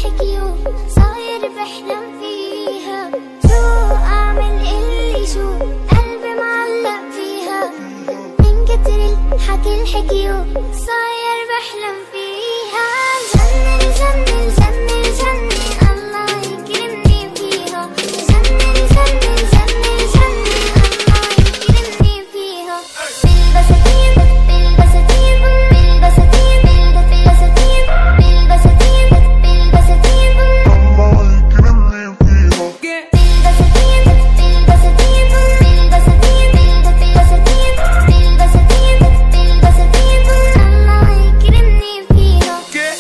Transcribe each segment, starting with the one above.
الحكيو صاير بحلم فيها، شو أعمل اللي شو قلبي معلق فيها، من كتر الحكي الحكيو صاير بحلم فيها. جنن جنن جنن جنن الله يكرمني فيها، جنن جنن جنن جنن الله يكرمني فيها. بالبساتين بالبساتين بالبساتين بالبساتين بالبساتين بالبساتين الله يكرمني فيها. بالبساتين بالبساتين بالبساتين بالبساتين بالبساتين بالبساتين الله يكرمني فيها.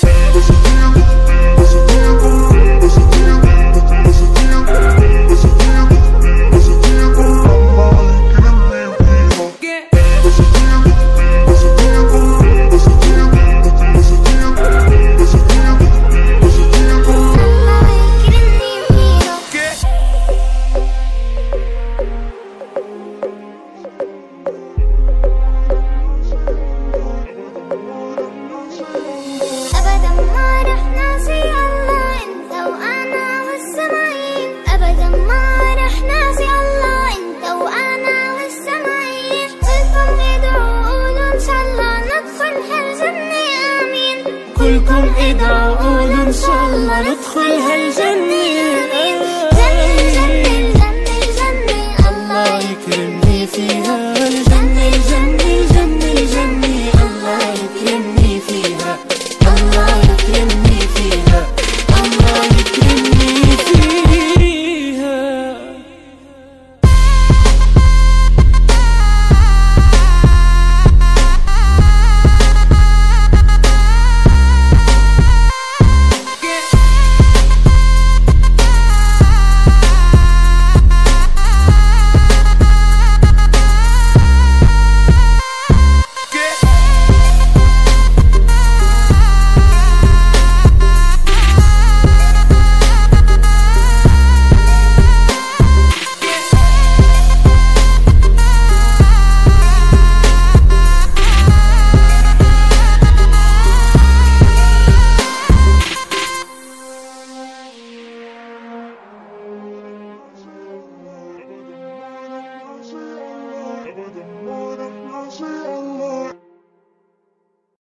أبدا ما رح ناسي الله أنت وأنا والسماعين، أبدا ما رح ناسي الله أنت وأنا والسماعين. كلكم ادعوا قولوا إن شاء الله ندخل هالجنة آمين، كلكم ادعوا قولوا إن شاء الله ندخل هالجنة آمين.